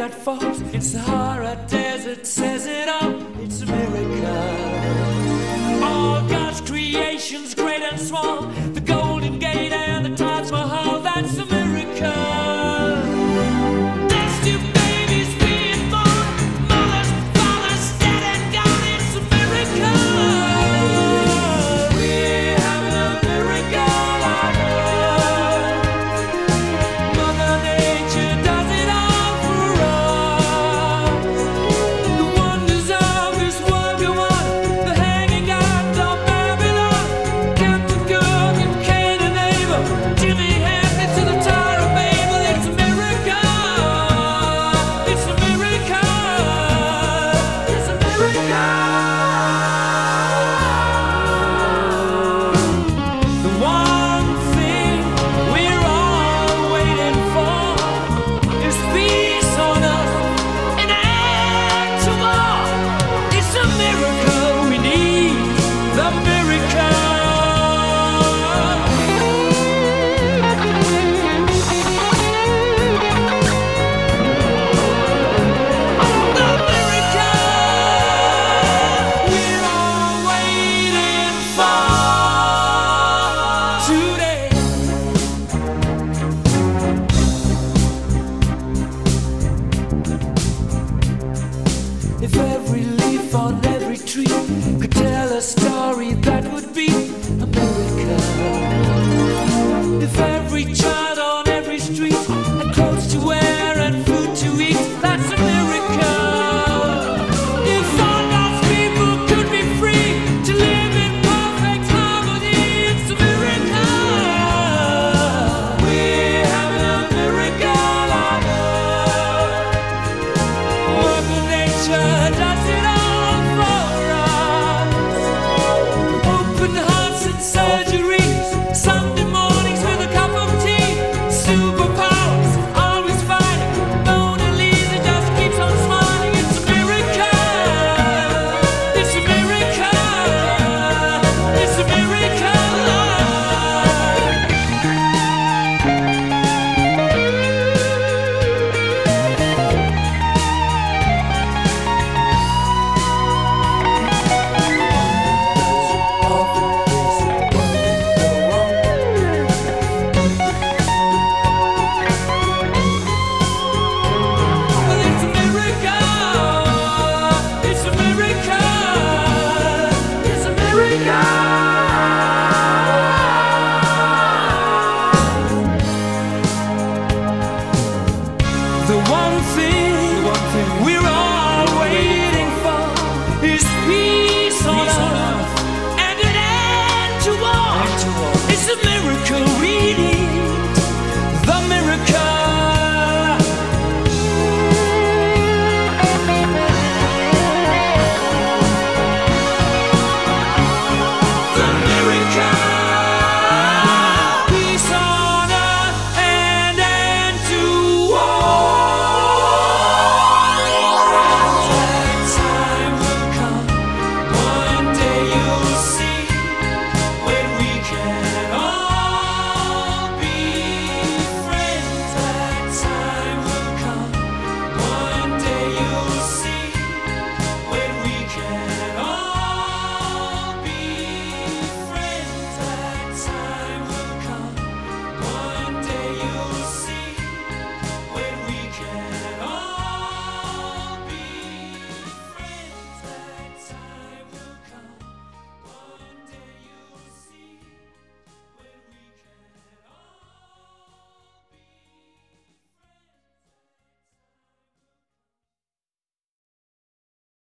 that falls in Sahara Desert says it all. It's a miracle. All God's creations, great and small, the Golden Gate and the Taj Mahal, that's a miracle. There's two babies being born, mothers, fathers, dead and gone, it's a miracle. We're having a miracle on earth. Mother Nature does it all for us. The wonders of this world go on, the hanging out of Babylon, Captain Cook and Cain and Abel, Jimmy Hamlet to the Tower of Babel. It's a miracle. It's a miracle. It's a miracle. The one thing we're all waiting for is peace on earth, an end to war. It's a miracle. We need the miracle. The miracle we're all waiting for today. If every leaf on every tree could tell a story, that would be a miracle. If every child on every street had clothes to wear and food to eat, that's a miracle. If all God's people could be free to live in perfect harmony, it's a miracle. We're having a miracle on earth. Mother Nature does it all for us. Open hearts and surgeries, Sunday mornings with a cup of tea, superpowers, always fighting. Mona Lisa just keeps on smiling. It's a miracle. It's a miracle. It's a miracle. Well, it's a miracle. It's a miracle. It's a miracle. The one thing we're all waiting for is peace on earth and an end to war. It's a miracle we need.